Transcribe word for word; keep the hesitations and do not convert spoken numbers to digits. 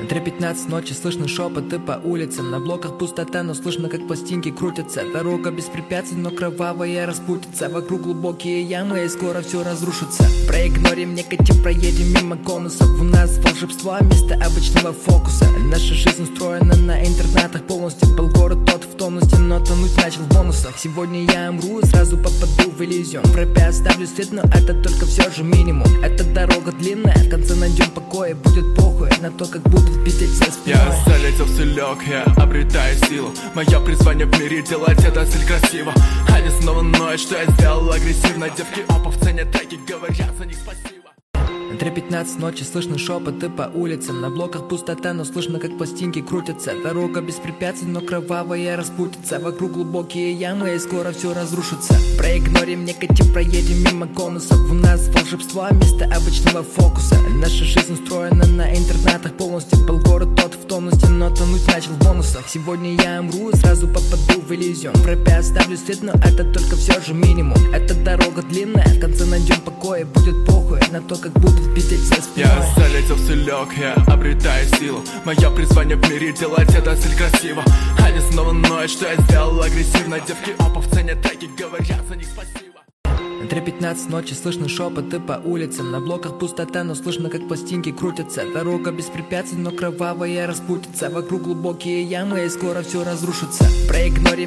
три пятнадцать ночи, слышно шепоты по улицам. На блоках пустота, но слышно, как пластинки крутятся. Дорога без препятствий, но кровавая распутится. Вокруг глубокие ямы, и скоро все разрушится. Проигнорим негатив, проедем мимо конусов. У нас волшебство вместо обычного фокуса. Наша жизнь устроена на интернатах полностью. Полгород тот в тонусе, но тонуть начал в бонусах. Сегодня я умру, сразу попаду в иллюзион. В рэпе оставлю след, но это только все же минимум. Эта дорога длинная, в конце найдем покой. Будет похуй на то, как будут пиздеть все спиной. Я залетел в селек, я обретаю силу. Мое призвание в мире делать это стиль красиво. Они снова ноют, что я сделал агрессивно. Девки опов ценят треки, говорят за них спасибо. три пятнадцать ночи, слышно шепоты по улицам. На блоках пустота, но слышно, как пластинки крутятся. Дорога без препятствий, но кровавая распутится. Вокруг глубокие ямы, и скоро все разрушится. Проигнорим негатив, проедем мимо конусов. У нас волшебство вместо обычного фокуса. Наша жизнь устроена на интернатах полностью. Полгород тот в тонусе, но тонуть начал в бонусах. Сегодня я умру, сразу попаду в иллюзион. В рэпе оставлю след, но это только все же минимум. Эта дорога длинная, в конце найдем покой. Будет похуй на то, как будут пиздеть все спиной. Я залетел в селек, я обретаю силу. Мое призвание в мире делать это стиль красиво. Они снова ноют, что я сделал агрессивно. Девки опов ценят треки, говорят за них спасибо. три пятнадцать ночи, слышно шепоты по улицам. На блоках пустота, но слышно, как пластинки крутятся. Дорога без препятствий, но кровавая распутится. Вокруг глубокие ямы, и скоро все разрушится. Проигнорим